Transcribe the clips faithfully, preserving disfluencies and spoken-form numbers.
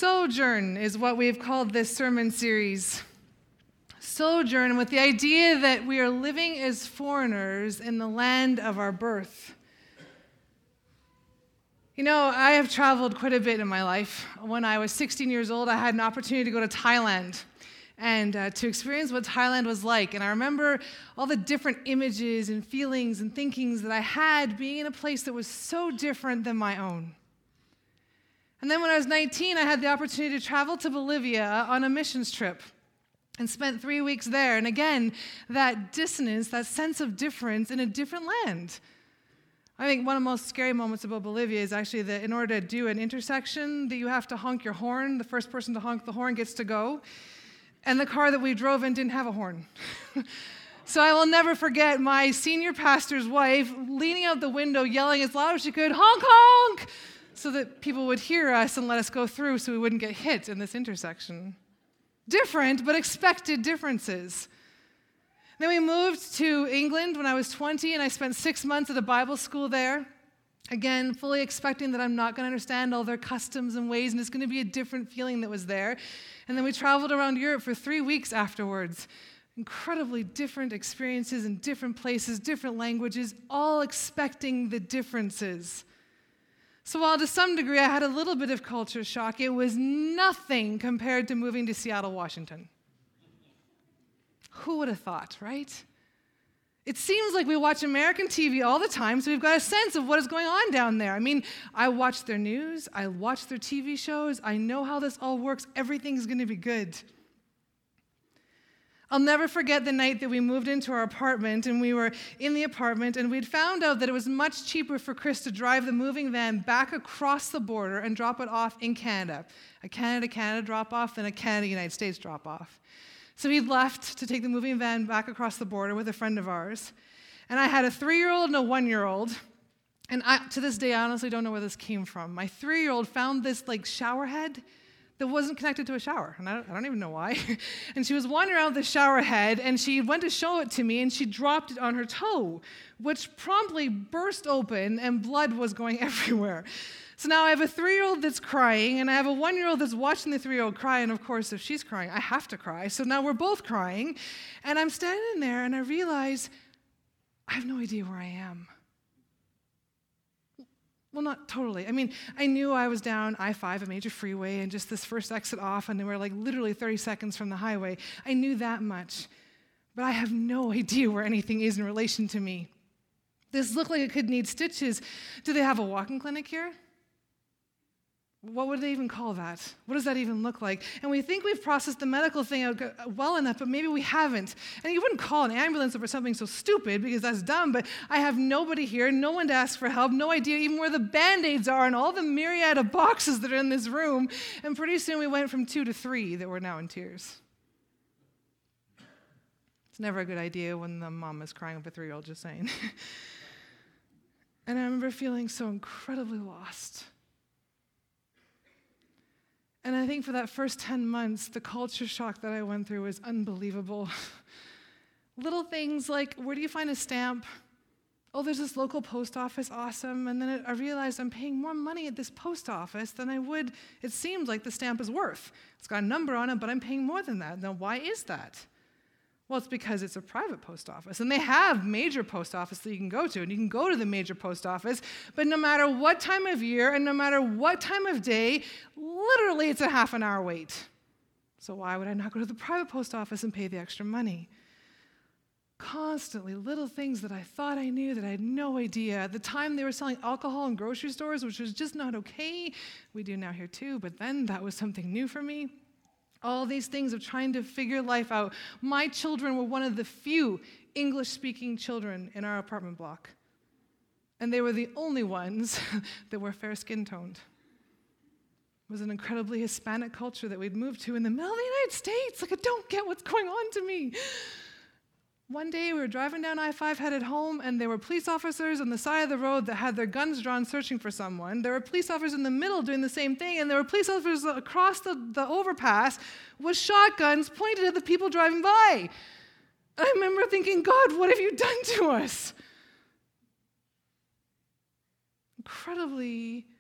Sojourn is what we've called this sermon series. Sojourn, with the idea that we are living as foreigners in the land of our birth. You know, I have traveled quite a bit in my life. When I was sixteen years old, I had an opportunity to go to Thailand and uh, to experience what Thailand was like. And I remember all the different images and feelings and thinkings that I had being in a place that was so different than my own. And then when I was nineteen, I had the opportunity to travel to Bolivia on a missions trip and spent three weeks there. And again, that dissonance, that sense of difference in a different land. I think one of the most scary moments about Bolivia is actually that in order to do an intersection, that you have to honk your horn. The first person to honk the horn gets to go. And the car that we drove in didn't have a horn. So I will never forget my senior pastor's wife leaning out the window, yelling as loud as she could, "Honk, honk!" so that people would hear us and let us go through so we wouldn't get hit in this intersection. Different, but expected differences. Then we moved to England when I was twenty, and I spent six months at a Bible school there. Again, fully expecting that I'm not going to understand all their customs and ways, and it's going to be a different feeling that was there. And then we traveled around Europe for three weeks afterwards. Incredibly different experiences in different places, different languages, all expecting the differences. So while to some degree I had a little bit of culture shock, it was nothing compared to moving to Seattle, Washington. Who would have thought, right? It seems like we watch American T V all the time, so we've got a sense of what is going on down there. I mean, I watch their news, I watch their T V shows, I know how this all works, everything's going to be good. I'll never forget the night that we moved into our apartment, and we were in the apartment, and we'd found out that it was much cheaper for Chris to drive the moving van back across the border and drop it off in Canada. A Canada-Canada drop-off than a Canada-United States drop-off. So he'd left to take the moving van back across the border with a friend of ours. And I had a three-year-old and a one-year-old. And I, to this day, I honestly don't know where this came from. My three-year-old found this like shower head that wasn't connected to a shower. And I don't, I don't even know why. And she was wandering around the shower head, and she went to show it to me, and she dropped it on her toe, which promptly burst open, and blood was going everywhere. So now I have a three-year-old that's crying, and I have a one-year-old that's watching the three-year-old cry, and of course, if she's crying, I have to cry. So now we're both crying, and I'm standing there, and I realize I have no idea where I am. Well, not totally. I mean, I knew I was down I five, a major freeway, and just this first exit off, and they were like literally thirty seconds from the highway. I knew that much, but I have no idea where anything is in relation to me. This looked like it could need stitches. Do they have a walking clinic here? What would they even call that? What does that even look like? And we think we've processed the medical thing out well enough, but maybe we haven't. And you wouldn't call an ambulance over something so stupid because that's dumb, but I have nobody here, no one to ask for help, no idea even where the Band-Aids are and all the myriad of boxes that are in this room. And pretty soon we went from two to three that were now in tears. It's never a good idea when the mom is crying with a three-year-old, just saying. And I remember feeling so incredibly lost. And I think for that first ten months, the culture shock that I went through was unbelievable. Little things like, where do you find a stamp? Oh, there's this local post office, awesome. And then it, I realized I'm paying more money at this post office than I would, it seems like the stamp is worth. It's got a number on it, but I'm paying more than that. Now, why is that? Well, it's because it's a private post office, and they have major post office that you can go to, and you can go to the major post office, but no matter what time of year and no matter what time of day, literally it's a half an hour wait. So why would I not go to the private post office and pay the extra money? Constantly, little things that I thought I knew that I had no idea. At the time, they were selling alcohol in grocery stores, which was just not okay. We do now here too, but then that was something new for me. All these things of trying to figure life out. My children were one of the few English-speaking children in our apartment block. And they were the only ones that were fair skin-toned. It was an incredibly Hispanic culture that we'd moved to in the middle of the United States. Like, I don't get what's going on to me. One day we were driving down I five headed home, and there were police officers on the side of the road that had their guns drawn searching for someone. There were police officers in the middle doing the same thing, and there were police officers across the, the overpass with shotguns pointed at the people driving by. And I remember thinking, God, what have you done to us? Incredibly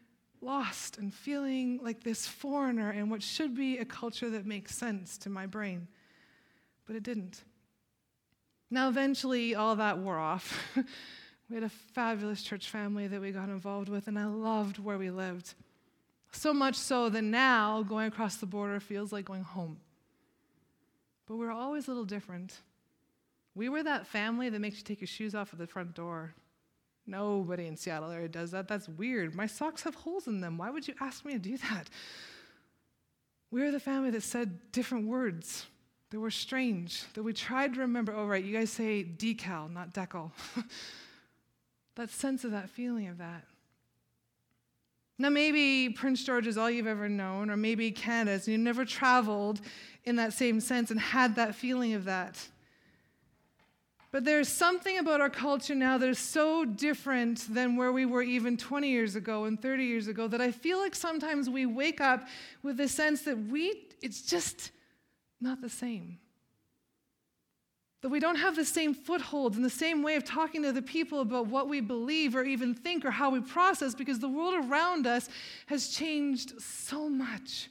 lost and feeling like this foreigner in what should be a culture that makes sense to my brain. But it didn't. Now, eventually, all that wore off. We had a fabulous church family that we got involved with, and I loved where we lived. So much so that now going across the border feels like going home. But we're always a little different. We were that family that makes you take your shoes off at the front door. Nobody in Seattle area does that. That's weird. My socks have holes in them. Why would you ask me to do that? We were the family that said different words that were strange, that we tried to remember. Oh, right, you guys say decal, not decal. That sense of that feeling of that. Now, maybe Prince George is all you've ever known, or maybe Canada's, and you've never traveled in that same sense and had that feeling of that. But there's something about our culture now that is so different than where we were even twenty years ago and thirty years ago that I feel like sometimes we wake up with the sense that we, it's just not the same. That we don't have the same footholds and the same way of talking to the people about what we believe or even think or how we process, because the world around us has changed so much.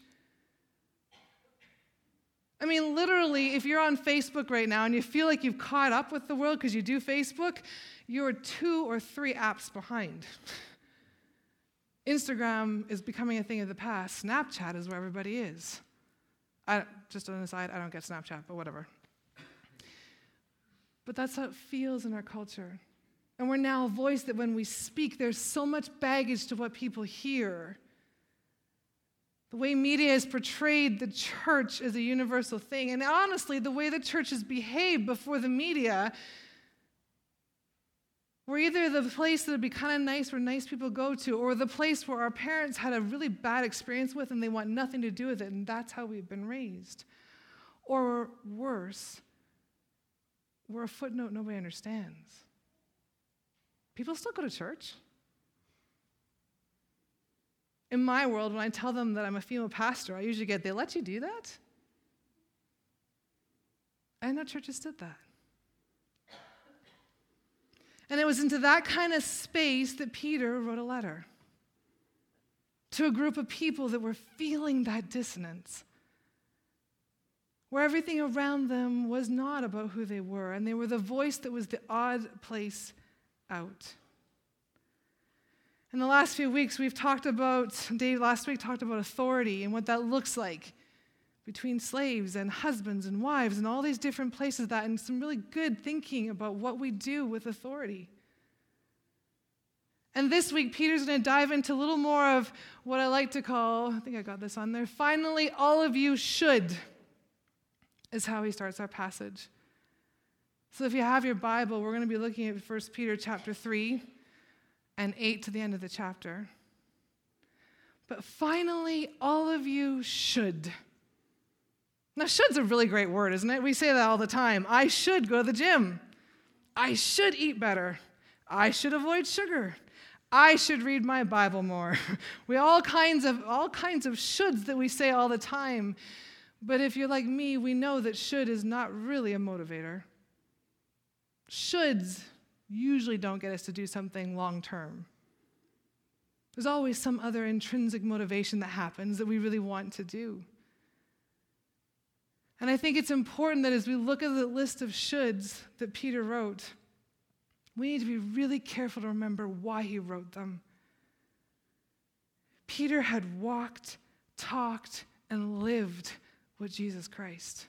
I mean, literally, if you're on Facebook right now and you feel like you've caught up with the world because you do Facebook, you're two or three apps behind. Instagram is becoming a thing of the past. Snapchat is where everybody is. I, just on the side, I don't get Snapchat, but whatever. But that's how it feels in our culture. And we're now a voice that when we speak, there's so much baggage to what people hear. The way media has portrayed the church as a universal thing, and honestly, the way the church has behaved before the media, we're either the place that would be kind of nice where nice people go to, or the place where our parents had a really bad experience with and they want nothing to do with it, and that's how we've been raised. Or worse, we're a footnote nobody understands. People still go to church. In my world, when I tell them that I'm a female pastor, I usually get, they let you do that? I know churches did that. And it was into that kind of space that Peter wrote a letter to a group of people that were feeling that dissonance, where everything around them was not about who they were, and they were the voice that was the odd place out. In the last few weeks, we've talked about, Dave last week talked about authority and what that looks like between slaves and husbands and wives and all these different places that, and some really good thinking about what we do with authority. And this week, Peter's going to dive into a little more of what I like to call, I think I got this on there, finally, all of you should, is how he starts our passage. So if you have your Bible, we're going to be looking at First Peter chapter three and eight to the end of the chapter. But finally, all of you should. Now, should's a really great word, isn't it? We say that all the time. I should go to the gym. I should eat better. I should avoid sugar. I should read my Bible more. We all kinds of all kinds of shoulds that we say all the time. But if you're like me, we know that should is not really a motivator. Shoulds usually don't get us to do something long term. There's always some other intrinsic motivation that happens that we really want to do. And I think it's important that as we look at the list of shoulds that Peter wrote, we need to be really careful to remember why he wrote them. Peter had walked, talked, and lived with Jesus Christ.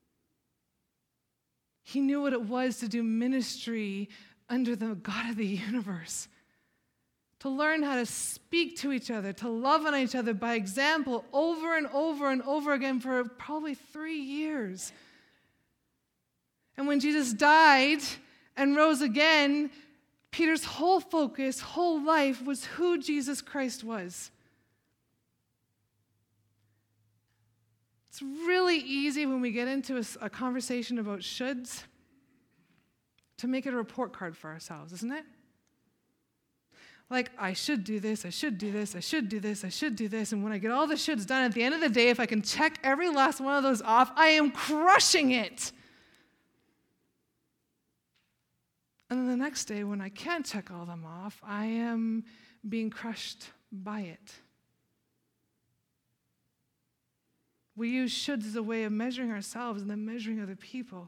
He knew what it was to do ministry under the God of the universe, to learn how to speak to each other, to love on each other by example over and over and over again for probably three years. And when Jesus died and rose again, Peter's whole focus, whole life was who Jesus Christ was. It's really easy when we get into a, a conversation about shoulds to make it a report card for ourselves, isn't it? Like, I should do this, I should do this, I should do this, I should do this, and when I get all the shoulds done, at the end of the day, if I can check every last one of those off, I am crushing it. And then the next day, when I can't check all of them off, I am being crushed by it. We use shoulds as a way of measuring ourselves and then measuring other people.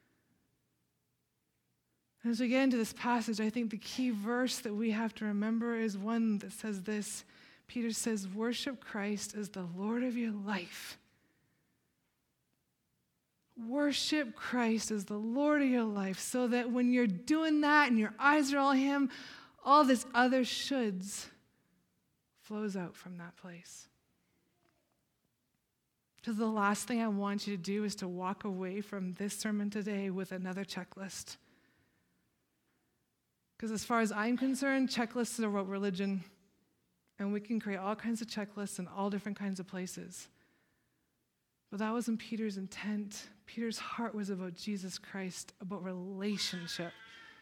And as we get into this passage, I think the key verse that we have to remember is one that says this. Peter says, worship Christ as the Lord of your life. Worship Christ as the Lord of your life, so that when you're doing that and your eyes are all Him, all this other shoulds flows out from that place. Because the last thing I want you to do is to walk away from this sermon today with another checklist. Because as far as I'm concerned, checklists are about religion. And we can create all kinds of checklists in all different kinds of places. But that wasn't Peter's intent. Peter's heart was about Jesus Christ, about relationship.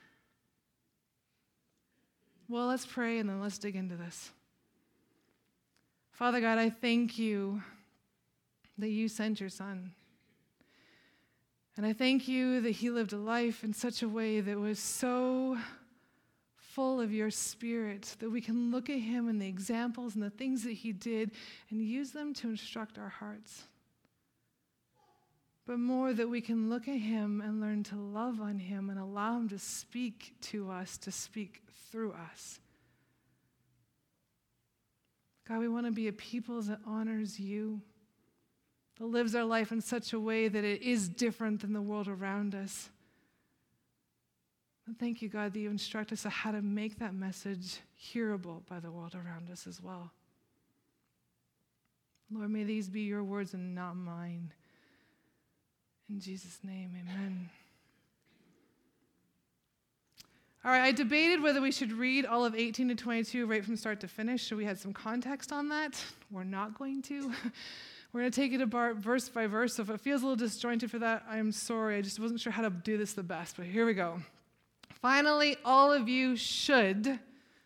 Well, let's pray and then let's dig into this. Father God, I thank you that you sent your Son. And I thank you that he lived a life in such a way that was so full of your Spirit that we can look at him and the examples and the things that he did and use them to instruct our hearts. But more that we can look at him and learn to love on him and allow him to speak to us, to speak through us. God, we want to be a people that honors you, that lives our life in such a way that it is different than the world around us. And thank you, God, that you instruct us on how to make that message hearable by the world around us as well. Lord, may these be your words and not mine. In Jesus' name, amen. All right, I debated whether we should read all of eighteen to twenty-two right from start to finish, so we had some context on that. We're not going to. We're going to take it apart verse by verse, so if it feels a little disjointed for that, I'm sorry. I just wasn't sure how to do this the best, but here we go. Finally, all of you should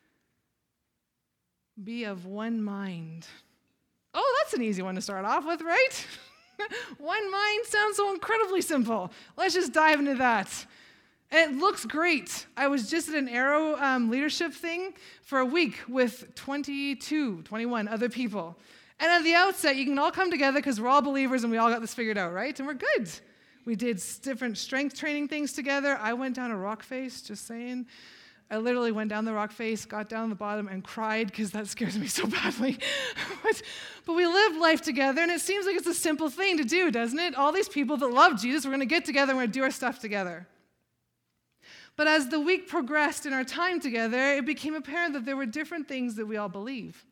be of one mind. Oh, that's an easy one to start off with, right? One mind sounds so incredibly simple. Let's just dive into that. And it looks great. I was just at an Arrow um, leadership thing for a week with twenty-two, twenty-one other people. And at the outset, you can all come together because we're all believers and we all got this figured out, right? And we're good. We did different strength training things together. I went down a rock face, just saying. I literally went down the rock face, got down the bottom, and cried because that scares me so badly. but, but we lived life together, and it seems like it's a simple thing to do, doesn't it? All these people that love Jesus, we're going to get together and we're going to do our stuff together. But as the week progressed in our time together, it became apparent that there were different things that we all believe.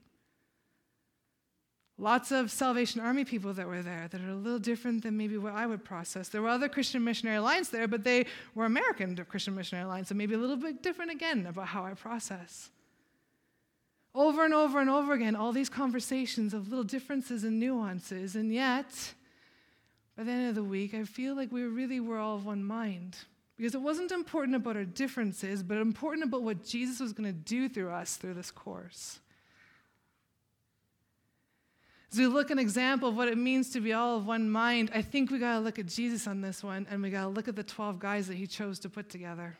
Lots of Salvation Army people that were there that are a little different than maybe what I would process. There were other Christian Missionary Alliance there, but they were American Christian Missionary Alliance, so maybe a little bit different again about how I process. Over and over and over again, all these conversations of little differences and nuances, and yet, by the end of the week, I feel like we really were all of one mind. Because it wasn't important about our differences, but important about what Jesus was going to do through us through this course. As we look at an example of what it means to be all of one mind, I think we got to look at Jesus on this one, and we got to look at the twelve guys that he chose to put together.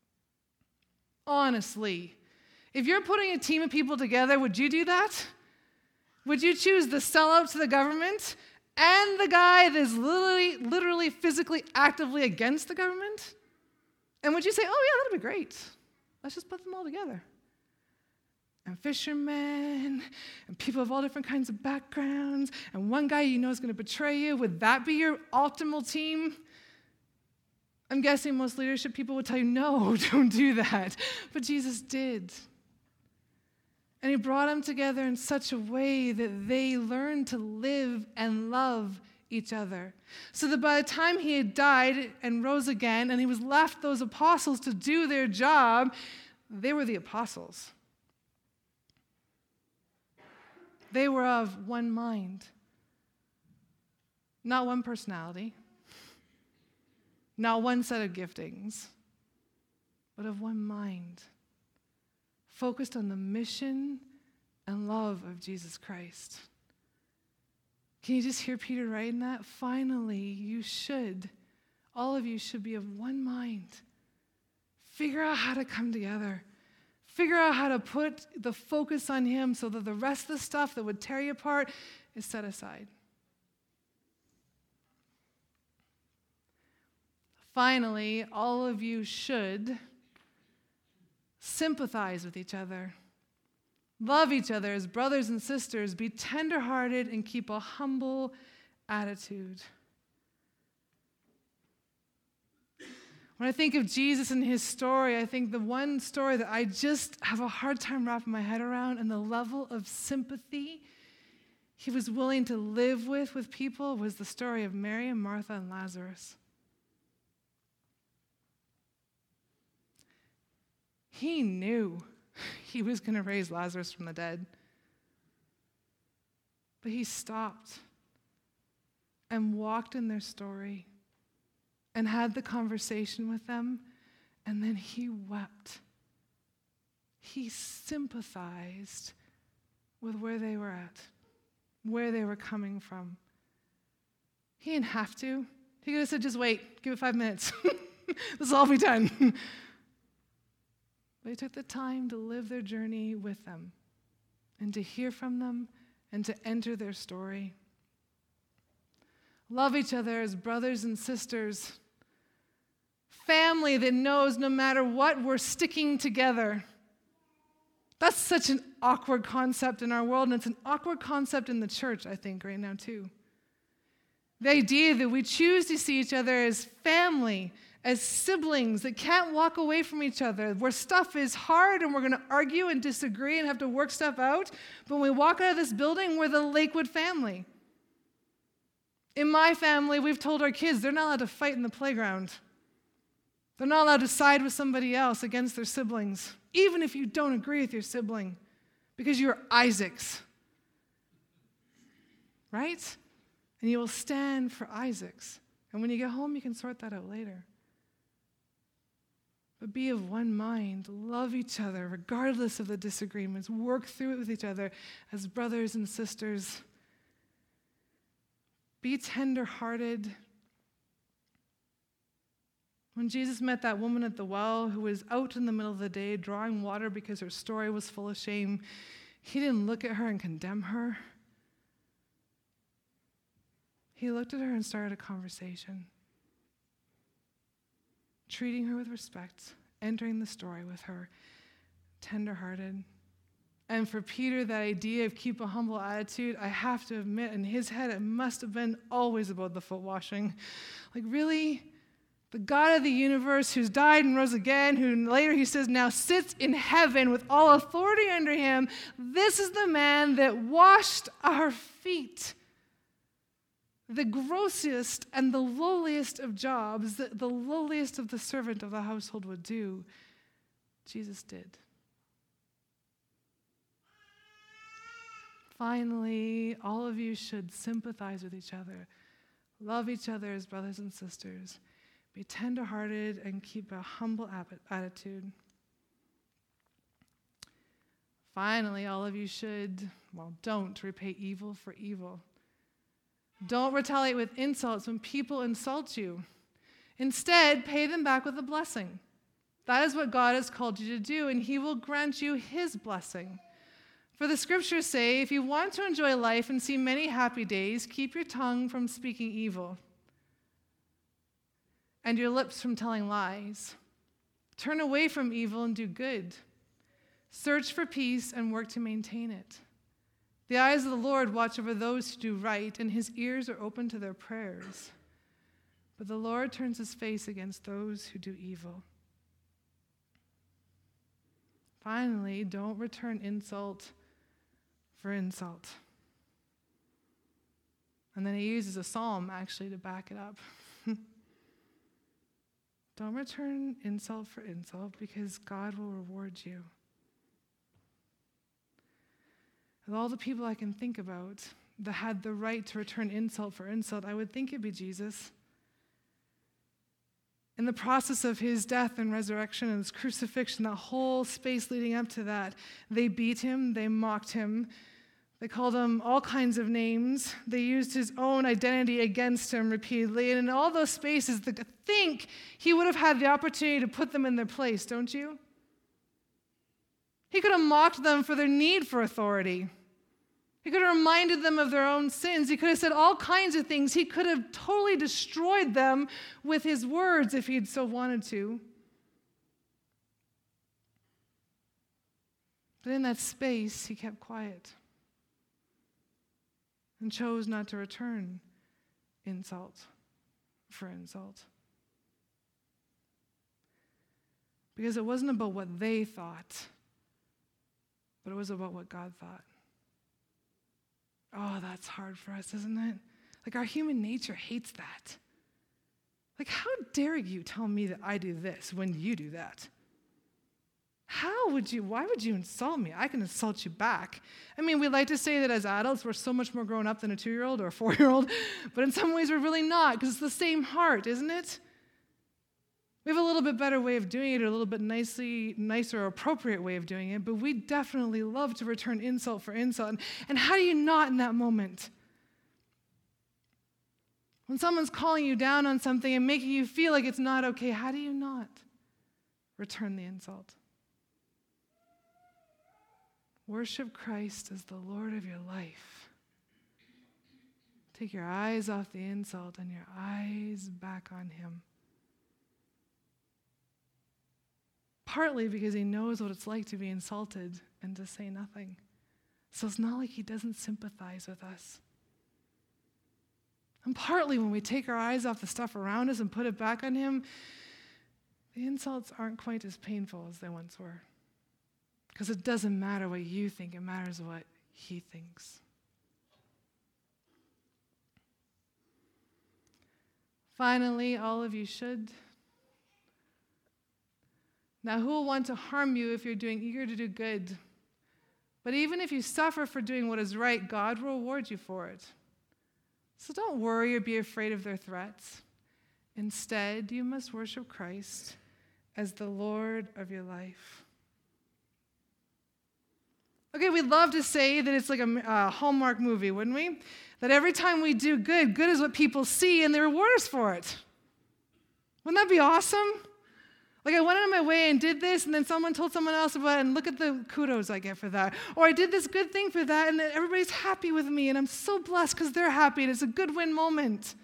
Honestly, if you're putting a team of people together, would you do that? Would you choose the sellout to the government and the guy that is literally, literally, physically, actively against the government? And would you say, oh yeah, that'd be great. Let's just put them all together. And fishermen, and people of all different kinds of backgrounds, and one guy you know is going to betray you. Would that be your optimal team? I'm guessing most leadership people would tell you, no, don't do that. But Jesus did. And he brought them together in such a way that they learned to live and love each other. So that by the time he had died and rose again, and he was left those apostles to do their job, they were the apostles. They were of one mind. Not one personality. Not one set of giftings. But of one mind. Focused on the mission and love of Jesus Christ. Can you just hear Peter writing that? Finally, you should, all of you should be of one mind. Figure out how to come together. Figure out how to put the focus on him so that the rest of the stuff that would tear you apart is set aside. Finally, all of you should sympathize with each other. Love each other as brothers and sisters. Be tenderhearted and keep a humble attitude. When I think of Jesus and his story, I think the one story that I just have a hard time wrapping my head around, and the level of sympathy he was willing to live with with people, was the story of Mary and Martha and Lazarus. He knew he was going to raise Lazarus from the dead. But he stopped and walked in their story and had the conversation with them, and then he wept. He sympathized with where they were at, where they were coming from. He didn't have to. He could have said, just wait, give it five minutes. This will all be done. But he took the time to live their journey with them and to hear from them and to enter their story. Love each other as brothers and sisters. Family that knows no matter what, we're sticking together. That's such an awkward concept in our world, and it's an awkward concept in the church, I think, right now, too. The idea that we choose to see each other as family, as siblings that can't walk away from each other, where stuff is hard and we're going to argue and disagree and have to work stuff out, but when we walk out of this building, we're the Lakewood family. In my family, we've told our kids they're not allowed to fight in the playground. They're not allowed to side with somebody else against their siblings, even if you don't agree with your sibling, because you're Isaacs. Right? And you will stand for Isaacs. And when you get home, you can sort that out later. But be of one mind. Love each other, regardless of the disagreements. Work through it with each other as brothers and sisters. Be tender-hearted. When Jesus met that woman at the well who was out in the middle of the day drawing water because her story was full of shame, he didn't look at her and condemn her. He looked at her and started a conversation, treating her with respect, entering the story with her, tender-hearted. And for Peter, that idea of keep a humble attitude, I have to admit, in his head, it must have been always about the foot washing. Like, really? The God of the universe, who's died and rose again, who later he says now sits in heaven with all authority under him, this is the man that washed our feet. The grossest and the lowliest of jobs that the lowliest of the servant of the household would do, Jesus did. Finally, all of you should sympathize with each other, love each other as brothers and sisters, be tenderhearted, and keep a humble attitude. Finally, all of you should, well, don't repay evil for evil. Don't retaliate with insults when people insult you. Instead, pay them back with a blessing. That is what God has called you to do, and he will grant you his blessing. For the scriptures say, if you want to enjoy life and see many happy days, keep your tongue from speaking evil and your lips from telling lies. Turn away from evil and do good. Search for peace and work to maintain it. The eyes of the Lord watch over those who do right, and his ears are open to their prayers. But the Lord turns his face against those who do evil. Finally, don't return insult for insult. And then he uses a psalm, actually, to back it up. Don't return insult for insult, because God will reward you. Of all the people I can think about that had the right to return insult for insult, I would think it'd be Jesus. In the process of his death and resurrection and his crucifixion, that whole space leading up to that, they beat him, they mocked him, they called him all kinds of names, they used his own identity against him repeatedly, and in all those spaces, I think he would have had the opportunity to put them in their place, don't you? He could have mocked them for their need for authority. He could have reminded them of their own sins. He could have said all kinds of things. He could have totally destroyed them with his words if he'd so wanted to. But in that space, he kept quiet and chose not to return insult for insult. Because it wasn't about what they thought, but it was about what God thought. Oh, that's hard for us, isn't it? Like, our human nature hates that. Like, how dare you tell me that I do this when you do that? How would you, why would you insult me? I can insult you back. I mean, we like to say that as adults, we're so much more grown up than a two-year-old or a four-year-old, but in some ways we're really not, because it's the same heart, isn't it? We have a little bit better way of doing it, or a little bit nicely, nicer or appropriate way of doing it, but we definitely love to return insult for insult. And, and how do you not in that moment? When someone's calling you down on something and making you feel like it's not okay, how do you not return the insult? Worship Christ as the Lord of your life. Take your eyes off the insult and your eyes back on him. Partly because he knows what it's like to be insulted and to say nothing. So it's not like he doesn't sympathize with us. And partly when we take our eyes off the stuff around us and put it back on him, the insults aren't quite as painful as they once were. Because it doesn't matter what you think, it matters what he thinks. Finally, all of you should. Now, who will want to harm you if you're doing eager to do good? But even if you suffer for doing what is right, God will reward you for it. So don't worry or be afraid of their threats. Instead, you must worship Christ as the Lord of your life. Okay, we'd love to say that it's like a uh, Hallmark movie, wouldn't we? That every time we do good, good is what people see and they reward us for it. Wouldn't that be awesome? Like, I went out of my way and did this, and then someone told someone else about it, and look at the kudos I get for that. Or I did this good thing for that, and everybody's happy with me, and I'm so blessed because they're happy, and it's a good win moment.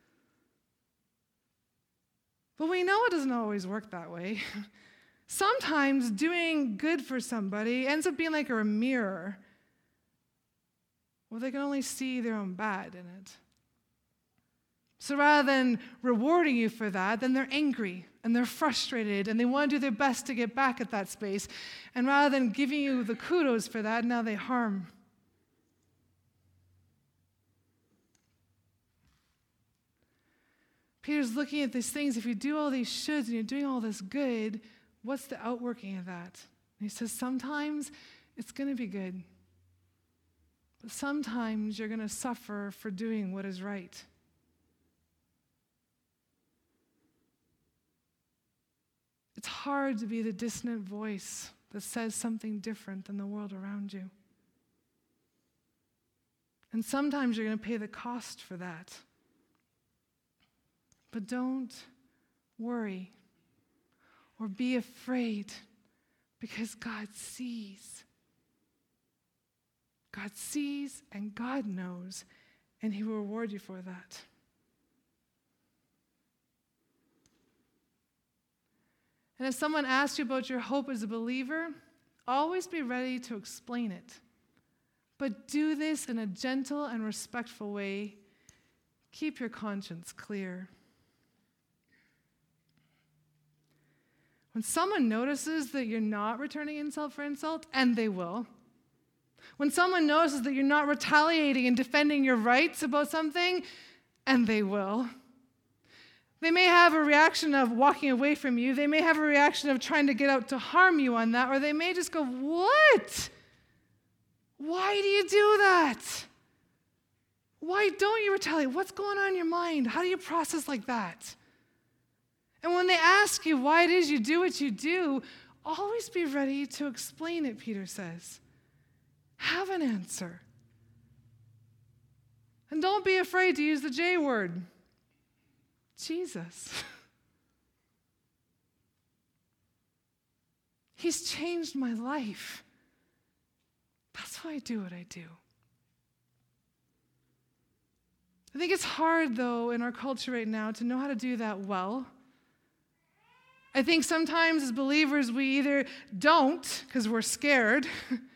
But we know it doesn't always work that way. Sometimes doing good for somebody ends up being like a mirror, where they can only see their own bad in it. So rather than rewarding you for that, then they're angry and they're frustrated and they want to do their best to get back at that space. And rather than giving you the kudos for that, now they harm. Peter's looking at these things. If you do all these shoulds and you're doing all this good, what's the outworking of that? And he says, sometimes it's going to be good. But sometimes you're going to suffer for doing what is right. It's hard to be the dissonant voice that says something different than the world around you. And sometimes you're going to pay the cost for that. But don't worry or be afraid, because God sees. God sees and God knows, and he will reward you for that. And if someone asks you about your hope as a believer, always be ready to explain it. But do this in a gentle and respectful way. Keep your conscience clear. When someone notices that you're not returning insult for insult, and they will, when someone notices that you're not retaliating and defending your rights about something, and they will, they may have a reaction of walking away from you. They may have a reaction of trying to get out to harm you on that, or they may just go, what? Why do you do that? Why don't you retaliate? What's going on in your mind? How do you process like that? And when they ask you why it is you do what you do, always be ready to explain it, Peter says. Have an answer. And don't be afraid to use the J word. Jesus. He's changed my life. That's why I do what I do. I think it's hard, though, in our culture right now to know how to do that well. I think sometimes as believers we either don't because we're scared,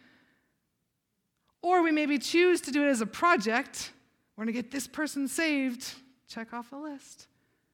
or we maybe choose to do it as a project. We're going to get this person saved, check off the list.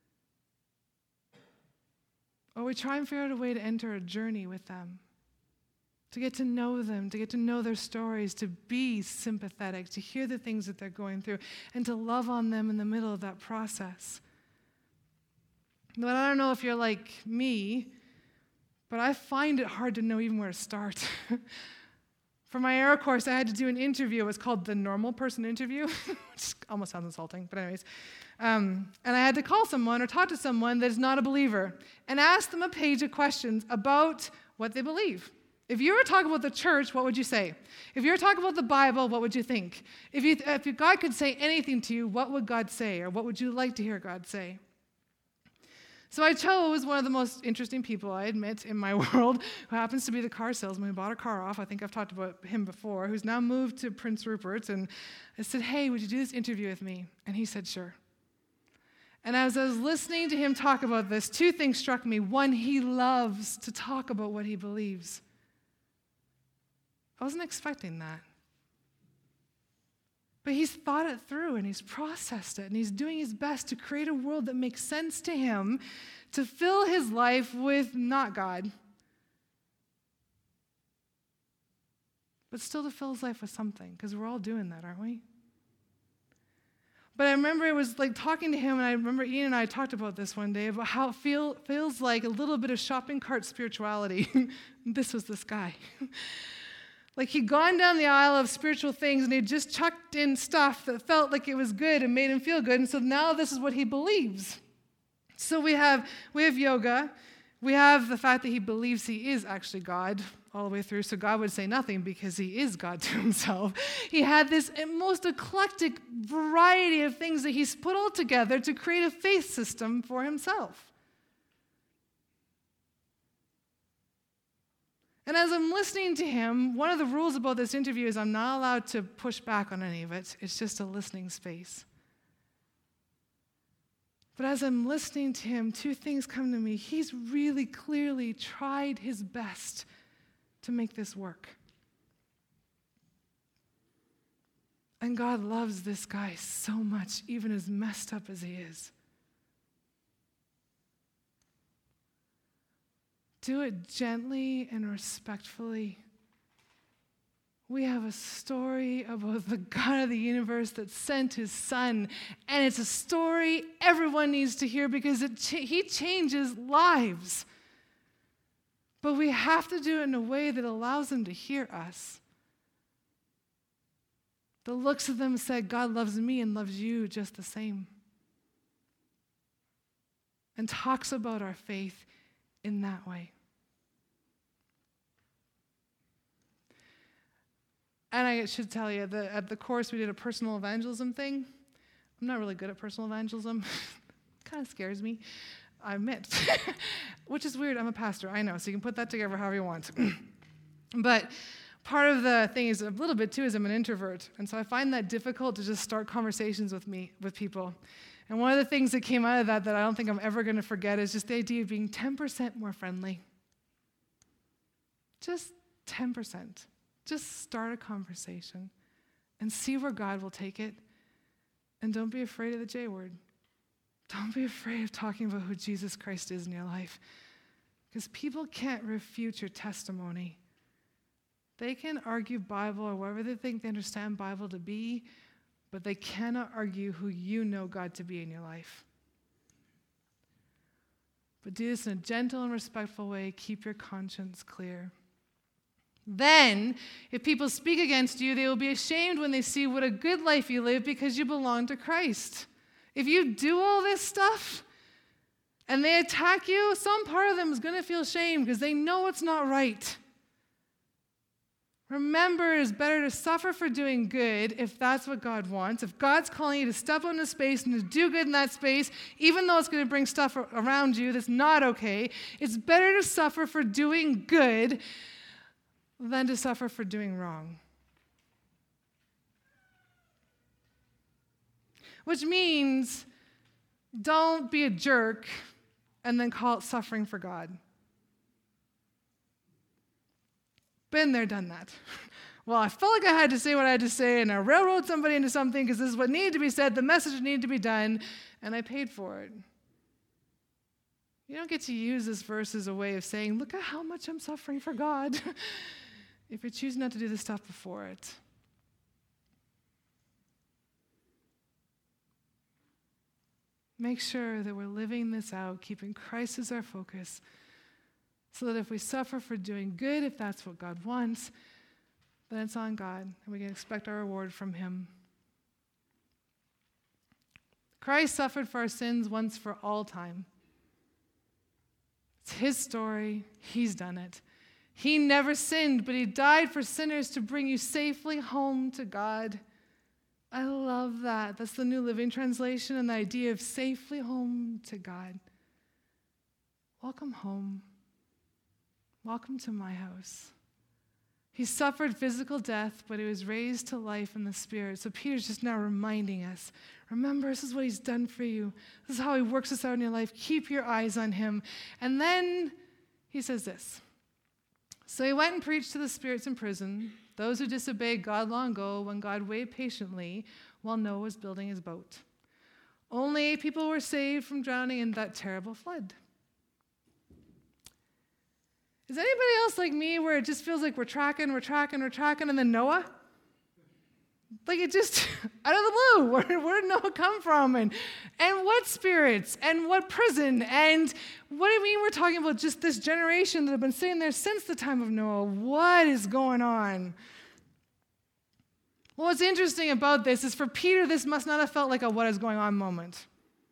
Or we try and figure out a way to enter a journey with them, to get to know them, to get to know their stories, to be sympathetic, to hear the things that they're going through, and to love on them in the middle of that process. But I don't know if you're like me, but I find it hard to know even where to start. For my AERA course, I had to do an interview. It was called the Normal Person Interview, which almost sounds insulting, but anyways. Um, and I had to call someone or talk to someone that is not a believer and ask them a page of questions about what they believe. If you were talking about the church, what would you say? If you were talking about the Bible, what would you think? If, you, if God could say anything to you, what would God say? Or what would you like to hear God say? So I chose one of the most interesting people, I admit, in my world, who happens to be the car salesman who bought a car off. I think I've talked about him before, who's now moved to Prince Rupert. And I said, hey, would you do this interview with me? And he said, sure. And as I was listening to him talk about this, two things struck me. One, he loves to talk about what he believes. I wasn't expecting that. But he's thought it through and he's processed it and he's doing his best to create a world that makes sense to him, to fill his life with not God, but still to fill his life with something, because we're all doing that, aren't we? But I remember it was like talking to him, and I remember Ian and I talked about this one day, about how it feel, feels like a little bit of shopping cart spirituality. This was this guy. Like he'd gone down the aisle of spiritual things and he'd just chucked in stuff that felt like it was good and made him feel good. And so now this is what he believes. So we have we have yoga. We have the fact that he believes he is actually God all the way through. So God would say nothing because he is God to himself. He had this most eclectic variety of things that he's put all together to create a faith system for himself. And as I'm listening to him, one of the rules about this interview is I'm not allowed to push back on any of it. It's just a listening space. But as I'm listening to him, two things come to me. He's really clearly tried his best to make this work. And God loves this guy so much, even as messed up as he is. Do it gently and respectfully. We have a story about the God of the universe that sent his son, and it's a story everyone needs to hear because it cha- he changes lives. But we have to do it in a way that allows them to hear us. The looks of them said, God loves me and loves you just the same. And talks about our faith in that way. And I should tell you, that at the course we did a personal evangelism thing. I'm not really good at personal evangelism. It kind of scares me, I admit. Which is weird, I'm a pastor, I know, so you can put that together however you want. But part of the thing is a little bit too is I'm an introvert. And so I find that difficult to just start conversations with me, with people. And one of the things that came out of that that I don't think I'm ever going to forget is just the idea of being ten percent more friendly. Just ten percent. Just start a conversation and see where God will take it. And don't be afraid of the J word. Don't be afraid of talking about who Jesus Christ is in your life. Because people can't refute your testimony. They can argue Bible or whatever they think they understand Bible to be, but they cannot argue who you know God to be in your life. But do this in a gentle and respectful way. Keep your conscience clear. Then, if people speak against you, they will be ashamed when they see what a good life you live because you belong to Christ. If you do all this stuff and they attack you, some part of them is going to feel shame because they know it's not right. Remember, it is better to suffer for doing good if that's what God wants. If God's calling you to step into space and to do good in that space, even though it's going to bring stuff around you that's not okay, it's better to suffer for doing good than to suffer for doing wrong. which means don't be a jerk and then call it suffering for God. Been there, done that. Well, I felt like I had to say what I had to say, and I railroaded somebody into something because this is what needed to be said, the message needed to be done, and I paid for it. You don't get to use this verse as a way of saying, look at how much I'm suffering for God, if you choose not to do the stuff before it. Make sure that we're living this out, keeping Christ as our focus, so that if we suffer for doing good, if that's what God wants, then it's on God, and we can expect our reward from him. Christ suffered for our sins once for all time. It's his story. He's done it. He never sinned, but he died for sinners to bring you safely home to God. I love that. That's the New Living Translation, and the idea of safely home to God. Welcome home. Welcome to my house. He suffered physical death, but he was raised to life in the Spirit. So Peter's just now reminding us, remember, this is what he's done for you. This is how he works this out in your life. Keep your eyes on him. And then he says this. So he went and preached to the spirits in prison, those who disobeyed God long ago when God waited patiently while Noah was building his boat. Only eight people were saved from drowning in that terrible flood. Is anybody else like me where it just feels like we're tracking, we're tracking, we're tracking, and then Noah? Like it just, out of the blue, where, where did Noah come from? And, and what spirits? And what prison? And what do you mean we're talking about just this generation that have been sitting there since the time of Noah? What is going on? Well, what's interesting about this is for Peter, this must not have felt like a what is going on moment.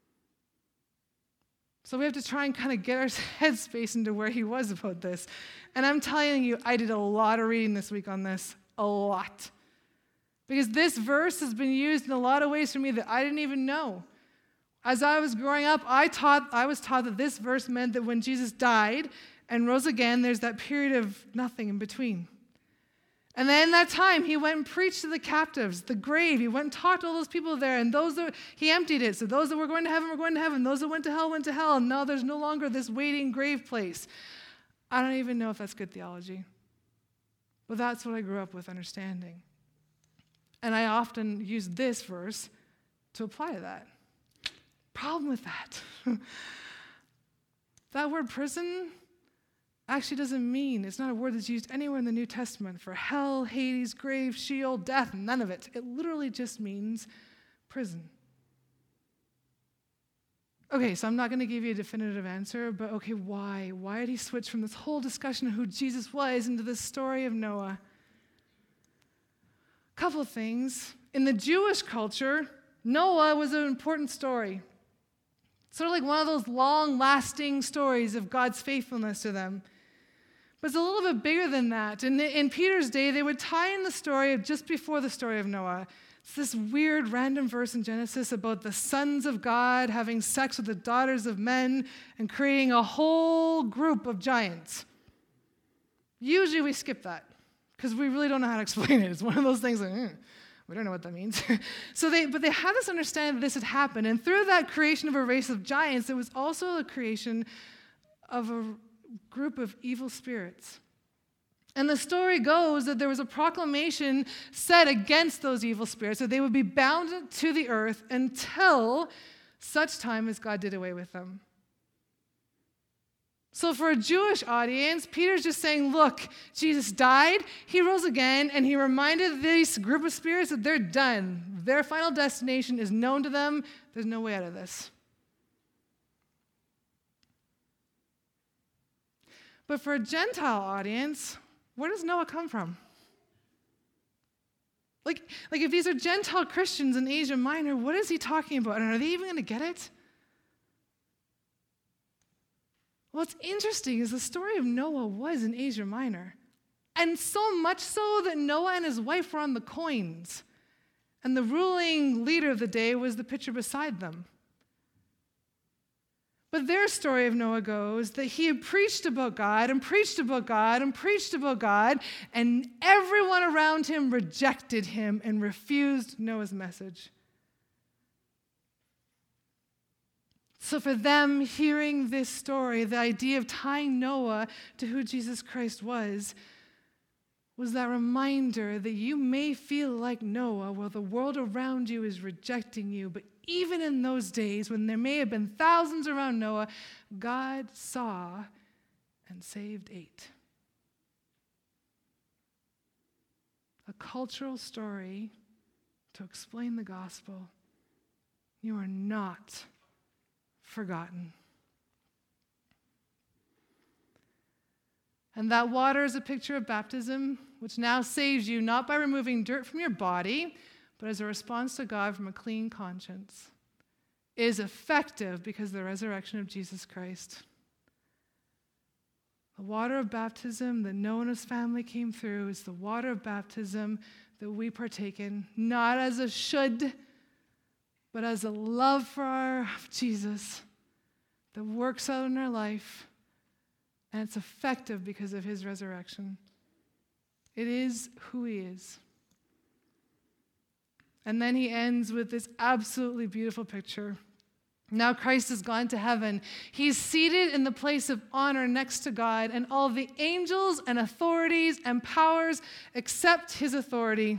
So we have to try and kind of get our headspace into where he was about this. And I'm telling you, I did a lot of reading this week on this, a lot. Because this verse has been used in a lot of ways for me that I didn't even know. As I was growing up, I taught I was taught that this verse meant that when Jesus died and rose again, there's that period of nothing in between. And then in that time, he went and preached to the captives, the grave. He went and talked to all those people there, and those that, he emptied it. So those that were going to heaven were going to heaven. Those that went to hell went to hell. And now there's no longer this waiting grave place. I don't even know if that's good theology. But that's what I grew up with understanding. And I often use this verse to apply to that. Problem with that. That word prison actually doesn't mean, it's not a word that's used anywhere in the New Testament for hell, Hades, grave, Sheol, death, none of it. It literally just means prison. Okay, so I'm not going to give you a definitive answer, but okay, why? Why did he switch from this whole discussion of who Jesus was into this story of Noah? Couple things. In the Jewish culture, Noah was an important story. Sort of like one of those long-lasting stories of God's faithfulness to them. But it's a little bit bigger than that. In, in Peter's day, they would tie in the story of just before the story of Noah. It's this weird random verse in Genesis about the sons of God having sex with the daughters of men and creating a whole group of giants. Usually we skip that because we really don't know how to explain it. It's one of those things like, mm, we don't know what that means. so they, but they had this understanding that this had happened. And through that creation of a race of giants, it was also the creation of a group of evil spirits. And the story goes that there was a proclamation set against those evil spirits, that they would be bound to the earth until such time as God did away with them. So for a Jewish audience, Peter's just saying, look, Jesus died, he rose again, and he reminded this group of spirits that they're done. Their final destination is known to them. There's no way out of this. But for a Gentile audience, where does Noah come from? Like, like if these are Gentile Christians in Asia Minor, what is he talking about? And are they even going to get it? What's interesting is the story of Noah was in Asia Minor. And so much so that Noah and his wife were on the coins. And the ruling leader of the day was the picture beside them. But their story of Noah goes that he had preached about God and preached about God and preached about God, and everyone around him rejected him and refused Noah's message. So for them, hearing this story, the idea of tying Noah to who Jesus Christ was, was that reminder that you may feel like Noah while the world around you is rejecting you, but even in those days when there may have been thousands around Noah, God saw and saved eight. A cultural story to explain the gospel. You are not forgotten. And that water is a picture of baptism, which now saves you not by removing dirt from your body, but as a response to God from a clean conscience. It is effective because of the resurrection of Jesus Christ. The water of baptism that Noah and his family came through is the water of baptism that we partake in, not as a should, but as a love for our Jesus that works out in our life, and it's effective because of his resurrection. It is who he is. And then he ends with this absolutely beautiful picture. Now Christ has gone to heaven. He's seated in the place of honor next to God, and all the angels and authorities and powers accept his authority.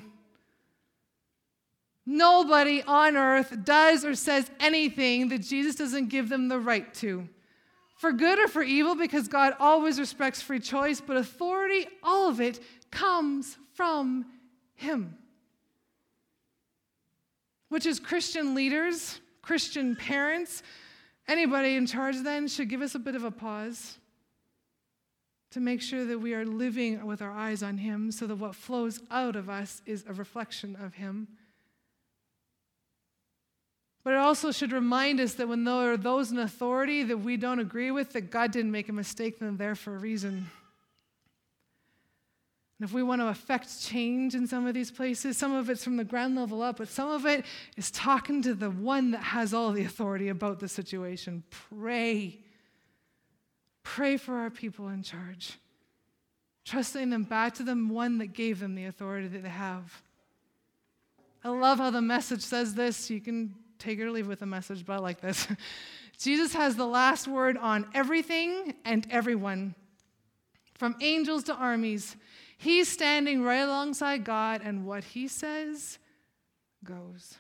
Nobody on earth does or says anything that Jesus doesn't give them the right to. For good or for evil, because God always respects free choice, but authority, all of it, comes from him. Which is Christian leaders, Christian parents, anybody in charge then should give us a bit of a pause to make sure that we are living with our eyes on him so that what flows out of us is a reflection of him. But it also should remind us that when there are those in authority that we don't agree with, that God didn't make a mistake, then they're there for a reason. And if we want to affect change in some of these places, some of it's from the ground level up, but some of it is talking to the one that has all the authority about the situation. Pray. Pray for our people in charge. Trusting them back to the one that gave them the authority that they have. I love how the Message says this. You can take it or leave it with the Message, but I like this. Jesus has the last word on everything and everyone, from angels to armies. He's standing right alongside God, and what he says goes.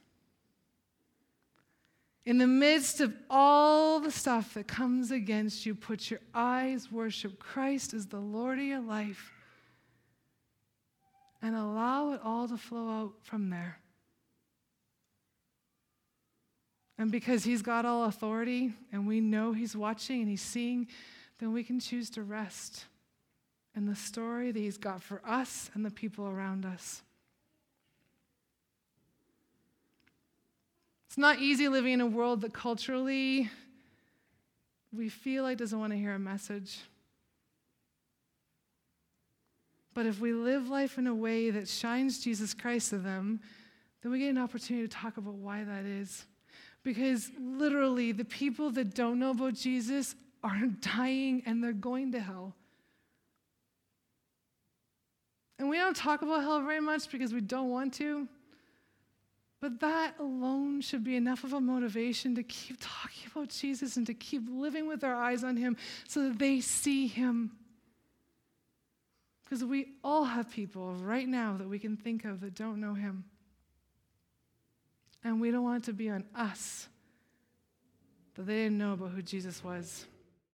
In the midst of all the stuff that comes against you, put your eyes, worship Christ as the Lord of your life, and allow it all to flow out from there. And because he's got all authority, and we know he's watching and he's seeing, then we can choose to rest in the story that he's got for us and the people around us. It's not easy living in a world that culturally we feel like doesn't want to hear a message. But if we live life in a way that shines Jesus Christ to them, then we get an opportunity to talk about why that is. Because literally, the people that don't know about Jesus are dying and they're going to hell. And we don't talk about hell very much because we don't want to. But that alone should be enough of a motivation to keep talking about Jesus and to keep living with our eyes on him so that they see him. Because we all have people right now that we can think of that don't know him. And we don't want it to be on us that they didn't know about who Jesus was.